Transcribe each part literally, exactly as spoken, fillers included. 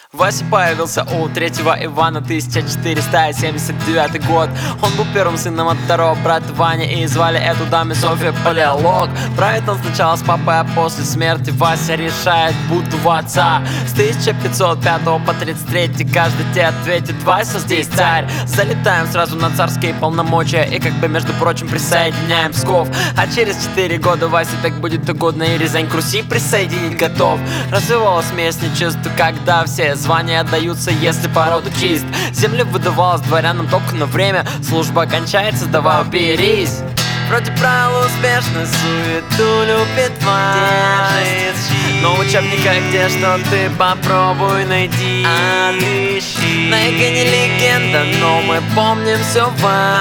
Вася появился у третьего Ивана, тысяча четыреста семьдесят девятый год. Он был первым сыном от второго брата Вани, и звали эту даму Софья Палеолог. Правит он сначала с папой, а после смерти Вася решает будто отца. С тысяча пятьсот пятого по тридцать третий каждый тебе ответит: Вася здесь царь. Залетаем сразу на царские полномочия и как бы, между прочим, присоединяем Псков. А через четыре года Васе так будет угодно и Рязань к Руси присоединить готов. Развивалось местничество, когда все звания отдаются, если порода чист. Земля выдавалась дворянам только на время, служба кончается, давай уберись. Вроде правил успешно, суету любит власть, но в учебниках где что ты попробуй найди. Отыщи. На экране легенда, но мы помним все,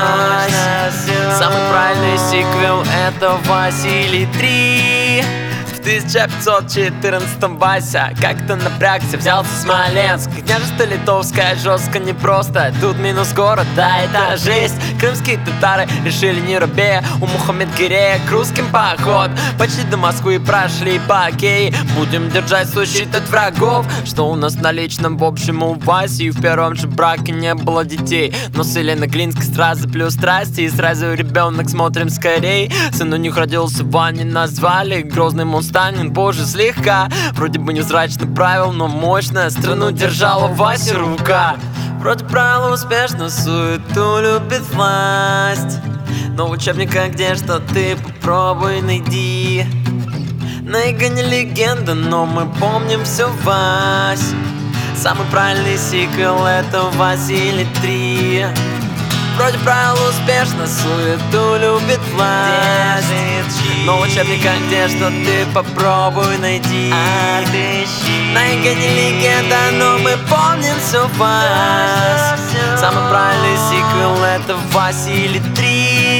Вась. Самый правильный сиквел — это Василий три. В тысяча пятьсот четырнадцатом Вася как-то напрягся, взялся Смоленск. Княжество литовское жестко непросто, тут минус город, да это жесть. Крымские татары решили не робея у Мухаммед-Гирея к русским поход. Почти до Москвы прошли по окей. Будем держать защиту от врагов. Что у нас на личном? В общем, у Васи в первом же браке не было детей, но с Еленой Глинской сразу плюс страсти, и сразу ребенок, смотрим скорей. Сын у них родился, Ваней назвали. Грозный монстр позже слегка, вроде бы невзрачно правил, но мощно страну держала Вася рука. Вроде правила успешно, суету любит власть, но в учебниках где что ты попробуй найди. На экране легенда, но мы помним все, Вась. Самый правильный сиквел — это Василий три. Вроде правил успешно, суету любит власть, но в учебниках где что ты попробуй найди. Отыщи. На экране легенда, но мы помним все, Вась. Самый правильный сиквел — это Василий три.